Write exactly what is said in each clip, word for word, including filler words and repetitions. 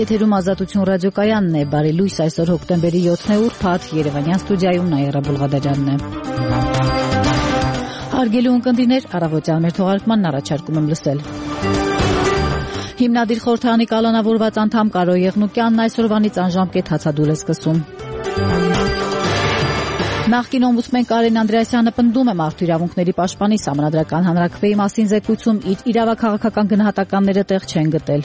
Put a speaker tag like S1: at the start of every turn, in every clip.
S1: Եթերում Ազատություն ռադիոկայանն է, բարի լույս, այսօր հոկտեմբերի յոթն է, ուրբաթ, Երևանյան ստուդիայում Նաիրա Բուլղադարյանն է։ Հարգելի ունկնդիրներ, առավոտյան մեր թողարկմանն առաջարկում եմ լսել։ Հիմնադիր խորհրդարանի կալանավորված անդամ Կարո Եղնուկյանն այսօրվանից անժամկետ հացադուլ է սկսում։ Նախկին օմբուդսմեն Կարեն Անդրեասյանը պնդում է մարդու իրավունքների պաշտպանի Սահմանադրական հանրաքվեի մասին զեկույցում իր իրավաքաղաքական գնահատականները տեղ չեն գտել։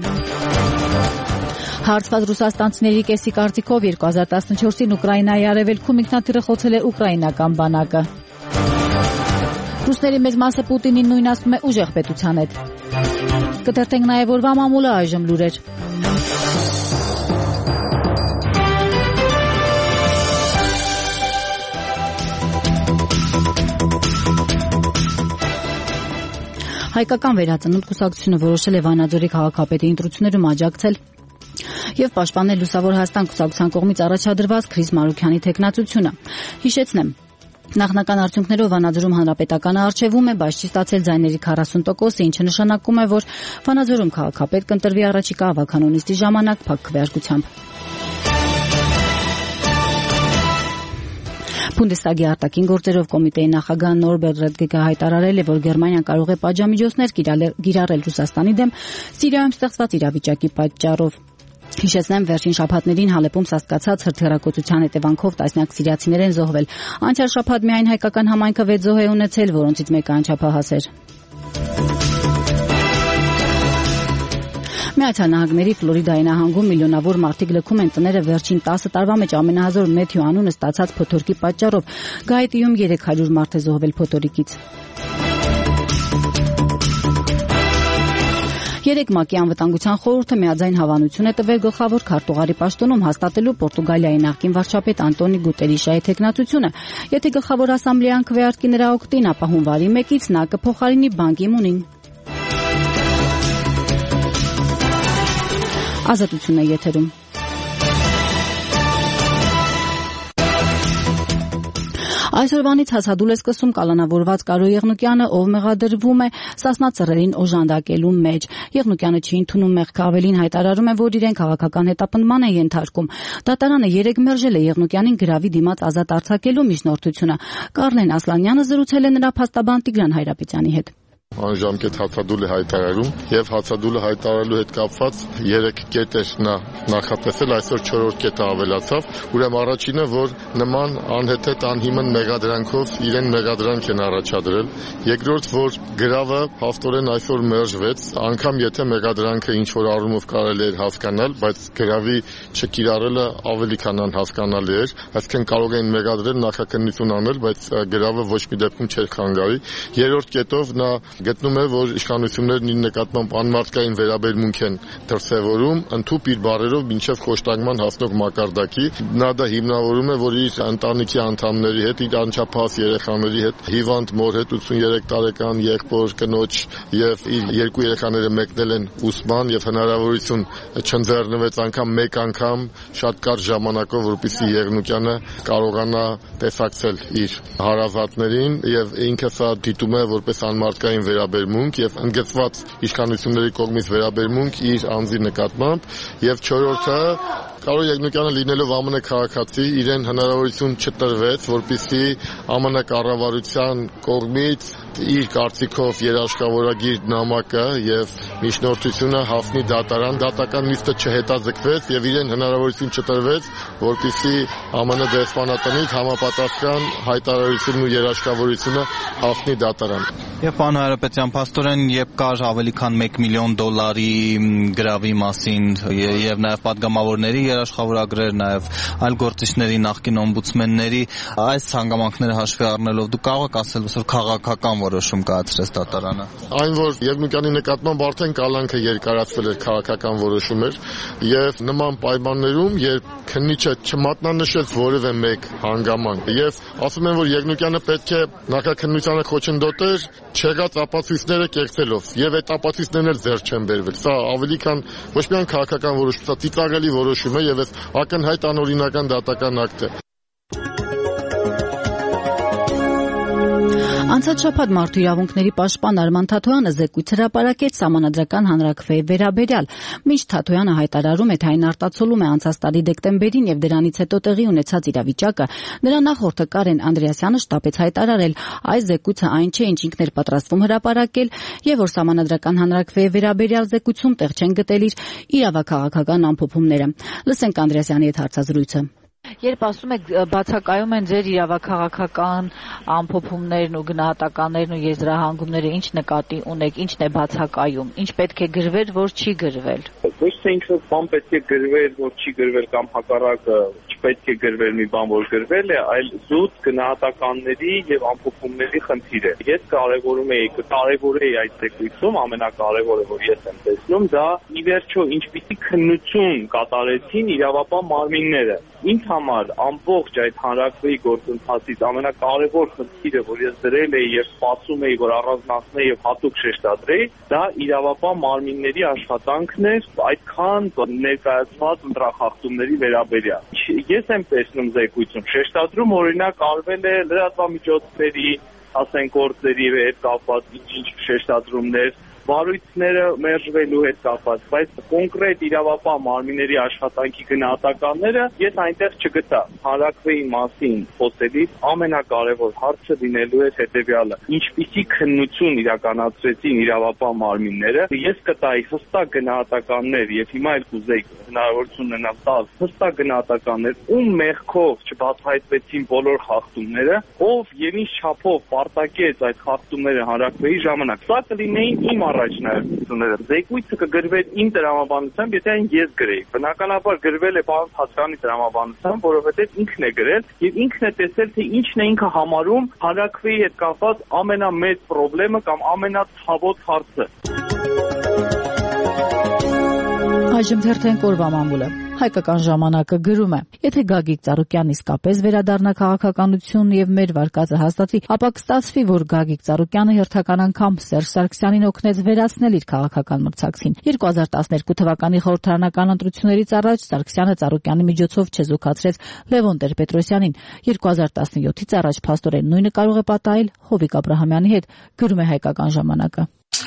S1: Հարցված ռուսաստանցիների կեսի կարծիքով երկու հազար տասնչորսին Ուկրաինայի արևելքում ինքնաթիռը խոցել է ուկրաինական բանակը։ Ռուսների մեծ մասը Պուտինին նույն ասում է ուժեղ պետության հետ։ Կթերթենք նաև օրվա մամուլը, այժմ լուրեր։ Հայկական վերածնունդ կուսակցությունը որոշել է Վանաձորի քաղաքապետի ընտրություններում աջակցել եւ պաշտպանել Լուսավոր Հայաստան կուսակցության կողմից առաջադրված Քրիս Մարուքյանի թեկնածությունը։ Հիշեցնեմ, նախնական արդյունքներով Վանաձորում հանրապետականը արչեվում է, բայց չի ստացել ձայների քառասուն տոկոսը, ինչը նշանակում է, որ Վանաձորում քաղաքապետ կընտրվի առաջիկա ավականու նիստի ժամանակ փակ քվեարկությամբ։ Բունդեսթագի արտաքին գործերով կոմիտեի նախագահ Նորբերտ Ռեդգեգը հայտարարել է, որ Գերմանիան կարող է պատժամիջոցներ կիրառել Ռուսաստանի դեմ Սիրիայում ստեղծված իրավիճակի պատճառով։ Հիշեցնեմ, վերջին շաբաթներին Հալեպում սաստկացած հրթիռակոծության հետևանքով տասնյակ սիրիացիներ են զոհվել։ Անցյալ շաբաթ միայն հայկական համայնքը վեց զոհ է ունեցել, որոնցից մեկը անչափահաս էր։ Միացյալ Նահանգների Ֆլորիդայի նահանգում միլիոնավոր մարդիկ լքում են տները վերջին տասը տարվա մեջ ամենահազոր Մեթյու անունը ստացած փոթորկի պատճառով։ Գայտիում երեք հարյուր մարդ է զոհվել փոթորիկից։ Երեք ՄԱԿ-ի անվտանգության խորհուրդը միաձայն հավանություն է տվել գլխավոր քարտուղարի պաշտոնում հաստատելու Պորտուգալիայի նախկին վարչապետ Անտոնի Գուտերիշայի թեկնածությունը։ Եթե գլխավոր ասամբլեան քվեարկի նրա օգտին, ապա հունվարի մեկից նա կփոխարինի Բան Կի Մունին։ Ազատությունն է եթերում։ Այսօրվանից հացադուլ է սկսում կալանավորված Կարո Եղնուկյանը, ով մեղադրվում է Սասնա ծռերին օժանդակելու մեջ։ Եղնուկյանը չի ընդունում մեղքը, ավելին հայտարարում է, որ իրեն քաղաքական հետապնդման է ենթարկում։ Դատարանը երեկ մերժել է Եղնուկյանին գրավի դիմաց ազատ արձակելու միջնորդությունը։ Կարլեն Ասլանյանը զրուցել է նրա փաստաբան Տիգրան Հայրապետյանի հետ։
S2: Անժամկետ հացադուլ է հայտարարում եւ հացադուլը հայտարարելու հետ կապված երեք կետ էր նա նախատեսել, այսօր չորրորդ կետը ավելացավ։ Ուրեմն առաջինը, որ նման անհեթեթ անհիմն մեղադրանքով իրեն մեղադրանք են առաջադրել։ Երկրորդ, որ գրավը հաստորեն այսօր մերժվեց, անգամ եթե մեղադրանքը ինչ որ առումով կարելի էր հասկանալ, բայց գրավի չկիրառելը ավելի քան անհասկանալի էր, այսինքն կարող էին մեղադրել նախաքննություն անել, բայց գրավը ոչ մի դեպքում չէր խանգարի։ Երրորդ կետով նա գտնում է, որ իշխանություններն իր նկատմամբ անմարդկային վերաբերմունք են դրսևորում, ընդհուպ իր բառերով մինչև խոշտանգման հասնող մակարդակի։ Նա դա հիմնավորում է, որ իր ընտանիքի անդամների հետ, իր անչափահաս երեխաների հետ, հիվանդ մոր հետ, ութսուներեք տարեկան եղբոր, կնոջ եւ իր երկու երեխաները մեկնել են ուսման եւ հնարավորություն չընձեռնվեց անգամ մեկ անգամ շատ կարճ ժամանակով, որպեսզի Եղնուկյանը կարողանա տեսակցել իր հարազատներին եւ ինքը սա դիտում է որպես անմարդկային վերաբերմունք եւ ընդգծված իշխանությունների կողմից վերաբերմունք իր անձի նկատմամբ եւ չորրորդը Կարո Եղնուկյանը լինելով ԱՄՆ քաղաքացի իրեն հնարավորություն չտրվեց, որպեսզի ԱՄՆ կառավարության կողմից իր կարծիքով երաշխավորագիր նամակը եւ միջնորդությունը հասնի դատարան, դատական նիստը չհետաձգվեց եւ իրեն հնարավորություն չտրվեց, որպեսզի ԱՄՆ դեսպանատնից համապատասխան հայտարարությունն ու երաշխավորությունը հասնի դատարան։
S3: Եվ պարոն Հայրապետյան, փաստորեն, երբ կար ավելի քան մեկ միլիոն դոլարի գրավի մասին եւ նաեւ падգամավորների երաշխավորագրեր, նաեւ այլ գործիչների, նախկին օմբուդսմենների, այս հանգամանքները հաշվի առնելով դուք կարող եք ասել, որ քաղաքական որոշում կայացրեց դատարանը։
S2: Այն, որ Եղնուկյանի նկատմամբ արդեն կալանքը երկարացվել էր, քաղաքական որոշում էր եւ նման պայմաններում, երբ քննիչը չմատնանշեց որևէ մեկ հանգամանք եւ ասում են, որ Եղնուկյանը պետք է նախաքննությանը խոչընդոտեր չեղած ապացույցները կեղծելով եւ այդ ապացույցներն էլ ձեռ չեն բերվել։ Սա ավելի քան ոչ միայն քաղաքական որոշում, սա ծիծաղելի որոշում է եւ այս ակնհայտ անօրինական դատական ակտ է։
S1: Անցած շաբաթ մարդու իրավունքների պաշտպան Արման Թաթոյանը զեկույց հրապարակեց Սահմանադրական հանրաքվեի վերաբերյալ։ Մինչ Թաթոյանը հայտարարում է, թե այն արտացոլում է անցած տարի դեկտեմբերին եւ դրանից հետո տեղի ունեցած իրավիճակը, նրա նախորդը Կարեն Անդրեասյանը շտապեց հայտարարել, այս զեկույցը այն չէ, ինչ ինքն էր պատրաստվում հրապարակել, եւ որ Սահմանադրական հանրաքվեի վերաբերյալ զեկույցում տեղ չեն գտել իր իրավաքաղաքական ամփոփումները։ Լսենք Անդրեասյանի հետ հարցազրույցը։
S4: Երբ ասում եք բացակայում են ձեր իրավաքաղաքական ամփոփումներն ու գնահատականներն ու եզրահանգումները, ինչ նկատի ունեք, ինչն է բացակայում, ինչ պետք է գրվել, որ չի գրվել։
S5: Ոչ թե ինչ-որ բան պետք է գրվել, որ չի գրվել կամ հակառակը չպետք է գրվել մի բան, որ գրվել է, այլ զուտ գնահատականների եւ ամփոփումների խնդիր է։ Ես կարևորում եի, կարևորեի այդ զեկույցում, ամենակարևորը, որ ես եմ տեսնում, դա ի վերջո ինչպիսի քննություն կատարեցին իրավապահ մարմինները։ Ինձ համար ամբողջ այդ հանրաքվեի գործընթացից ամենակարևոր խնդիրը, որ ես դրել էի եւ սպասում էի, որ առանձնացնեի եւ հատուկ շեշտադրեի, դա իրավապահ մարմինների աշխատանքն էր այդքան ներկայացված ընտրախախտումների վերաբերյալ։ Ես եմ տեսնում զեկույցում շեշտադրում, օրինակ արվել է լրատվամիջոցների, ասենք գործերի հետ կապված ինչ-ինչ շեշտադրումներ, վարույցները մերժվելու հետ կապված, բայց կոնկրետ իրավապահ մարմինների աշխատանքի գնահատականները ես այնտեղ չգտա։ Հանրաքվեի մասին խոսելիս ամենակարևոր հարցը լինելու է հետևյալը. ինչպիսի քննություն իրականացրեցին իրավապահ մարմինները, ես կտայի հստակ գնահատականներ եւ հիմա էլ կուզեի հնարավորություն ունենալ տալ հստակ գնահատականներ, ում մեղքով չբացահայտվեցին բոլոր խախտումները, ով եւ ինչ չափով պարտակեց այդ խախտումները հանրաքվեի ժամանակ։ Սա կլինեին իմ առաջնահերթությունները։ Զեկույցը կգրվեր իմ տրամաբանությամբ, եթե այն ես գրեի։ Բնականաբար գրվել է պարոն Թաթոյանի տրամաբանությամբ, որովհետև ինքն է գրել եւ ինքն է տեսել, թե ինչն է ինքը համարում հանրաքվեի հետ կապված ամենամեծ խնդիրը կամ ամենացավոտ հարցը։
S1: Այժմ թերթեն կորվա մամուլը։ Հայկական ժամանակը գրում է. եթե Գագիկ Ծառուկյանն իսկապես վերադառնա քաղաքականություն եւ մեր վարկածը հաստատվի, ապա կստացվի, որ Գագիկ Ծառուկյանը հերթական անգամ Սերժ Սարգսյանին օգնեց վերացնել իր քաղաքական մրցակցին։ երկու հազար տասներկու թվականի խորհրդարանական ընտրություններից առաջ Սարգսյանը Ծառուկյանի միջոցով չեզոքացրեց Լևոն Տեր-Պետրոսյանին։ երկու հազար տասնյոթից առաջ փաստորեն նույնը կարող է պատահել Հովիկ Աբրահամյանի հետ, գրում է Հայկական ժամանակը։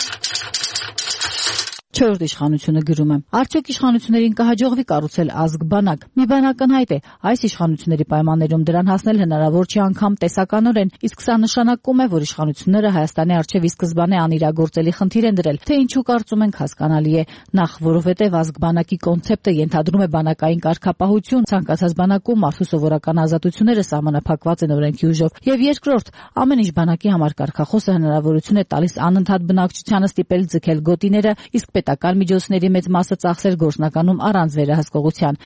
S1: Չորրորդ իշխանությունը գրում է. Արդյոք իշխանություններին կհաջողվի կառուցել ազգ-բանակ։ Մի բան ակնհայտ է, այս իշխանությունների պայմաններում դրան հասնել հնարավոր չի անգամ տեսականորեն, իսկ սա նշանակում է, որ իշխանությունները Հայաստանի առջև ի սկզբանե անիրագործելի խնդիր են դրել, թե ինչու կարծում ենք հասկանալի է, նախ որովհետև ազգ-բանակի կոնցեպտը ենթադրում է բանակային կարգապահություն, ցանկացած բանակում մարդու սովորական ազատությունները սահմանափակված են օրենքի ուժով, եւ երկրորդ, ամեն ինչ բանակի համար կարգախոսը հնարավորություն է տալիս անընդհատ բնակչությանը ստիպել ձգել գոտիները, իսկ պետական միջոցների մեծ մասը ծախսել գործնականում առանց վերահսկողության։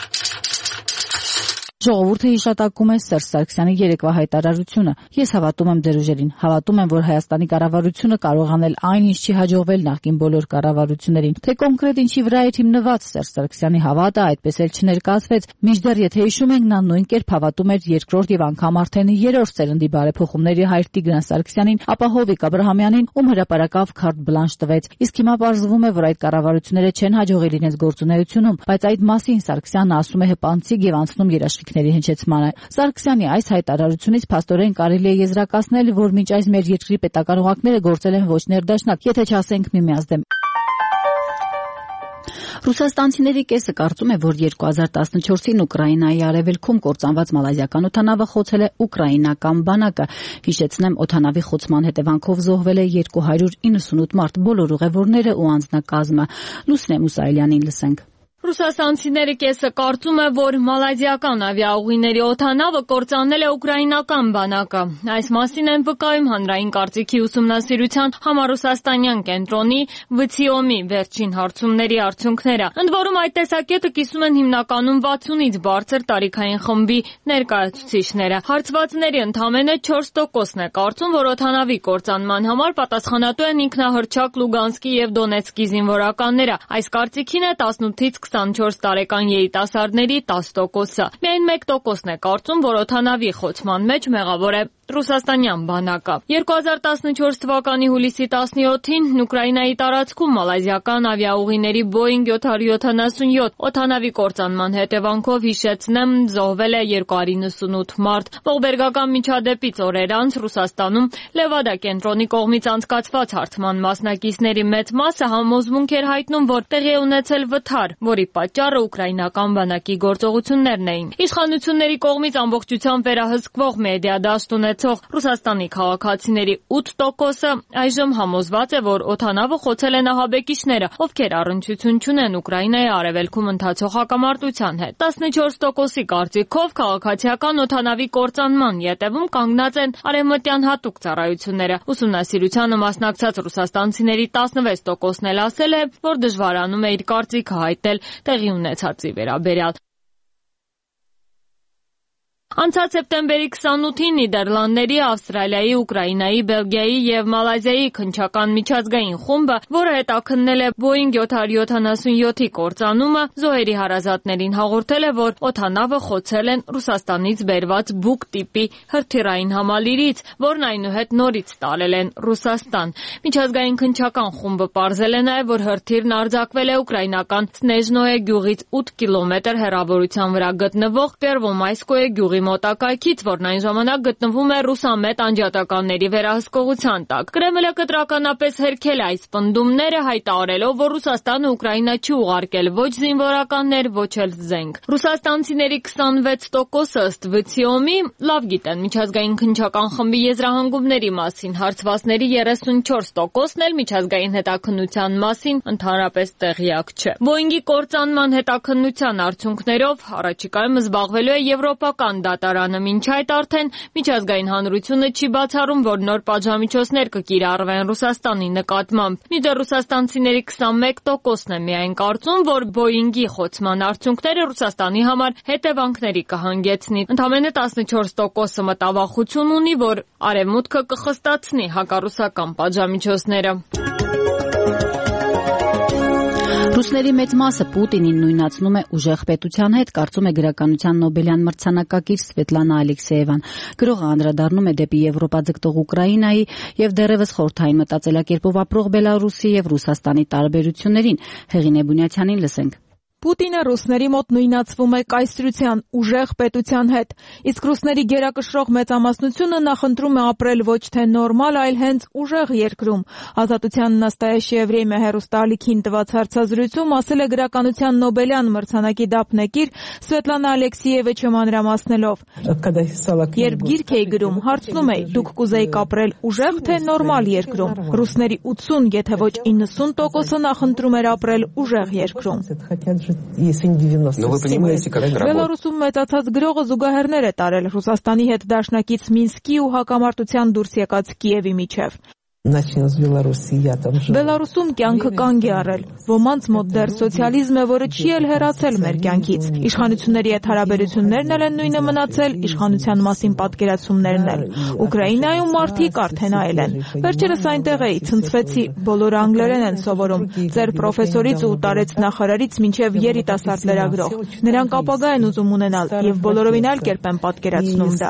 S1: Ժողովուրդը հիշատակում է Սերժ Սարգսյանի երեկվա հայտարարությունը։ Ես հավատում եմ դեր ուժերին, հավատում եմ, որ Հայաստանի կառավարությունը կարող անել այն, ինչ չի հաջողվել նախկին բոլոր կառավարություններին։ Թե կոնկրետ ինչի վրա է հիմնված Սերժ Սարգսյանի հավատը, այդպես էլ չներկայացվեց։ Մինչդեռ եթե հիշում ենք, նա նույն կերպ հավատում էր երկրորդ եւ անգամ արդեն երրորդ սերնդի բարեփոխումների հայր Տիգրան Սարգսյանին, ապա Հովիկ Աբրահամյանին, ում հրապարակավ քարտ բլանշ տվեց։ Իսկ հիմա պարզվում է, որ այդ կառավարությունները չեն հաջողել իրենց գործունեությունում, բայց այդ մասին Սարգսյանը ասում է հպանցիկ եւ անցնում երաշխիքների հնչեցմանը։ Սարգսյանի այս հայտարարությունից փաստորեն կարելի է եզրակացնել, որ մինչ այս մեր երկրի պետական օղակները գործել են ոչ ներդաշնակ, եթե չասենք միմյանց դեմ։ Ռուսաստանցիների կեսը կարծում է, որ երկու հազար տասնչորսին Ուկրաինայի արևելքում կործանված մալազիական օդանավը խոցել է ուկրաինական բանակը։ Հիշեցնեմ, օդանավի խոցման հետևանքով զոհվել է երկու հարյուր իննսունութ մարդ, բոլոր ուղևորները ու անձնակազմը։ Լուսնե Մուսայելյանին լսենք։
S6: Ռուսաստանցիների կեսը կարծում է, որ մալազիական ավիաուղիների օդանավը կործանել է ուկրաինական բանակը։ Այս մասին են վկայում հանրային կարծիքի ուսումնասիրության համառուսաստանյան կենտրոնի վցիոմի վերջին հարցումների արդյունքները։ Ընդ որում այդ տեսակետը կիսում են հիմնականում վաթսունից բարձր տարիքային խմբի ներկայացուցիչները։ Հարցվածների ընդամենը չորս տոկոսն է կարծում, որ օդանավի կործանման համար պատասխանատու են ինքնահռչակ Լուգանսկի եւ Դոնեցկի զինվորականները։ Այս կարծիքին է տասնութից քսանչորս տարեկան երիտասարդների տասը տոկոսը։ Միայն մեկ տոկոսն է կարծում, որ օդանավի խոցման մեջ մեղավոր է ռուսաստանյան բանակը։ երկու հազար տասնչորս թվականի հուլիսի տասնյոթին Ուկրաինայի տարածքում մալազիական ավիաուղիների Boeing յոթ հարյուր յոթանասունյոթ օդանավի կործանման հետևանքով հիշեցնեմ զոհվել է երկու հարյուր նվսունութ մարդ։ Ողբերգական միջադեպից օրեր անց Ռուսաստանում Լևադա կենտրոնի կողմից անցկացված հարցման մասնակիցների մեծ մասը համոզմունք էր հայտնում, որ տեղի է ունեցել վթար, որի պատճառը ուկրաինական բանակի գործողություններն էին։ Իշխանությունների կողմից ամբողջությամբ վերահսկվող մեդիա դաշտ ունեցող Ռուսաստանի քաղաքացիների ութ տոկոսը այժմ համոզված է, որ օդանավը խոցել են ահաբեկիչները, ովքեր առնչություն չունեն Ուկրաինայի արևելքում ընթացող հակամարտության հետ։ տասնչորս տոկոսի կարծիքով քաղաքացիական օդանավի կործանման ետևում կանգնած են արևմտյան հատուկ ծառայությունները։ Ուսումնասիրությանը մասնակցած ռուսաստանցիների տասնվեց տոկոսն էլ ասել է, որ դժվարանում է իր կարծիքը հայտնել տեղի ունեցածի վերաբերյալ։ Անցած սեպտեմբերի քսանութին Նիդերլանդների, Ավստրալիայի, Ուկրաինայի, Բելգիայի եւ Մալազիայի քննչական միջազգային խումբը, որը հետաքննել է Boeing յոթ հարյուր յոթանասունյոթի կործանումը, զոհերի հարազատներին հաղորդել է, որ օդանավը խոցել են Ռուսաստանից բերված Buk տիպի հրթիռային համալիրից, որն այնուհետ նորից տարել են Ռուսաստան։ Միջազգային քննչական խումբը պարզել է նաեւ, որ հրթիռն արձակվել է ուկրաինական Սնեժնոե գյուղից ութ կիլոմետր հեռավորության վրա գտնվող Պերվոմայսկոե գյուղի մոտակայքից, որն այն ժամանակ գտնվում է ռուսամետ անջատականների վերահսկողության տակ։ Կրեմլը կտրականապես հերքել է այս պնդումները, հայտարարելով, որ Ռուսաստանը Ուկրաինա չի ուղարկել ոչ զինվորականներ, ոչ էլ զենք։ Ռուսաստանցիների քսանվեց տոկոսը ըստ վցիոմի լավ գիտեն միջազգային քննչական խմբի եզրահանգումների մասին, հարցվածների երեսունչորս տոկոսն էլ միջազգային հետաքննության մասին ընդհանրապես տեղյակ չէ։ Boeing-ի կործանման հետաքննության արդյունքներով առաջիկայում զբաղվելու է եվրոպական դատարանը, մինչ այդ արդեն միջազգային հանրությունը չի բացառում, որ նոր պատժամիջոցներ կկիրառվեն Ռուսաստանի նկատմամբ։ Մինչդեռ ռուսաստանցիների քսանմեկ տոկոսն է միայն կարծում, որ Boeing-ի խոցման արդյունքները Ռուսաստանի համար հետևանքների կհանգեցնի։ Ընդամենը տասնչորս տոկոսը մտավախություն ունի, որ Արևմուտքը կխստացնի հակառուսական պատժամիջոցները։
S1: Ռուսների մեծ մասը Պուտինին նույնացնում է ուժեղ պետության հետ, կարծում է գրականության Նոբելյան մրցանակակիր Սվետլանա Ալեքսեևան։ Գրողը անդրադառնում է դեպի Եվրոպա ձգտող Ուկրաինայի եւ դեռևս խորհրդային մտածելակերպով ապրող Բելարուսի եւ Ռուսաստանի տարբերություններին։ Հեղինե Բունյացյանին լսենք։
S7: Պուտինը ռուսների մոտ նույնացվում է կայսրության, ուժեղ պետության հետ, իսկ ռուսների գերակշռող մեծամասնությունը նախընտրում է ապրել ոչ թե նորմալ, այլ հենց ուժեղ երկրում։ Ազատության նաստայաշի Եվրեյմը հեռուստաալիքին տված հարցազրույցում ասել է գրականության Նոբելյան մրցանակի դափնեկիր Սվետլանա Ալեքսիևիչը մանրամասնելով. Երբ գիրք էի գրում, հարցնում էի, դուք կուզեիք ապրել ուժեղ թե նորմալ երկրում։ Ռուսների ութսուն, եթե ոչ իննսուն տոկոսը նախընտրում էր ապրել ուժեղ երկրում։ Բելարուսում մեծացած գրողը զուգահեռներ է տարել Ռուսաստանի հետ դաշնակից Մինսկի ու հակամարտության դուրս եկած Կիևի միջև։ Բելարուսում կյանքը կանգ է առել։ Ոմանց մոտ դեռ սոցիալիզմ է, որը չի էլ հեռացել մեր կյանքից։ Իշխանությունների հետ հարաբերություններն էլ են նույնը մնացել, իշխանության մասին պատկերացումներն էլ։ Ուկրաինայում մարդիկ արդեն այլ են։ Վերջերս այնտեղ էի, ցնցվեցի, բոլորը անգլերեն են սովորում, ծեր պրոֆեսորից ու տարեց նախարարից մինչև երիտասարդ լրագրող։ Նրանք ապագա են ուզում ունենալ եւ բոլորովին այլ կերպ են պատկերացնում դա։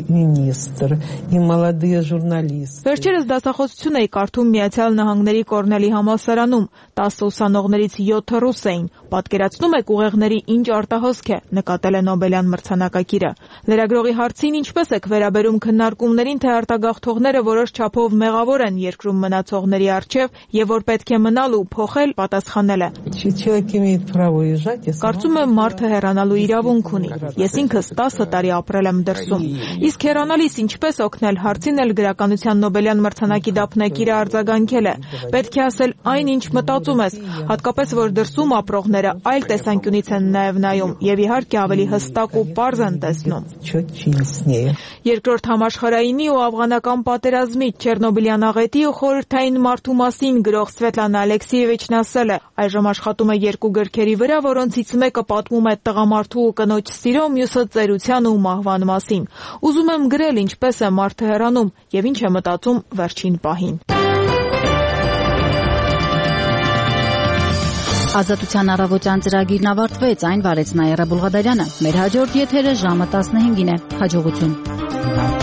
S7: Վերջերս դասախոս էի կարդում Միացյալ Նահանգների Կորնելի համալսարանում, տասը ուսանողներից յոթը ռուս էին։ Պատկերացնում եք ուղեղների ինչ արտահոսք է, նկատել է Նոբելյան մրցանակակիրը։ Լրագրողի հարցին ինչպես եք վերաբերում քննարկումներին, թե արտագաղթողները որոշ չափով մեղավոր են երկրում մնացողների առջև եւ որ պետք է մնալ ու փոխել, պատասխանել է. Կարծում եմ մարդը հեռանալու իրավունք ունի։ Ես ինքս տասը տարի ապրել եմ դրսում։ Իսկ հեռանալիս ինչպես օգնել հարցին էլ գրականության Նոբելյան մրցանակի դափնեկիրը արձագանքել է. պետք է ասել այն, ինչ մտածում ես, հատկապես որ դրսում ապրողները այլ տեսանկյունից են նաև նայում եւ իհարկե ավելի հստակ ու պարզ են տեսնում։ Երկրորդ համաշխարհայինի ու աֆղանական պատերազմի, Չեռնոբիլյան աղետի ու խորհրդային մարդու մասին գրող Սվետլանա Ալեքսիևիչն ասել է. այժմ աշխատում է երկու գրքերի վրա, որոնցից մեկը պատմում է տղամարդու ու կնոջ սիրո, մյուսը ծերության ու մահվան մասին։ Ուզում եմ գրել ինչպես է մարդը հեռանում եւ ինչ է մտածում վերջին պահին։
S1: Ազատության առավոտյան ծրագիրն ավարտվեց, այն վարեց Նաիրա Բուլղադարյանը։ Մեր հաջորդ եթերը ժամը տասնհինգին է։ Հաջողություն։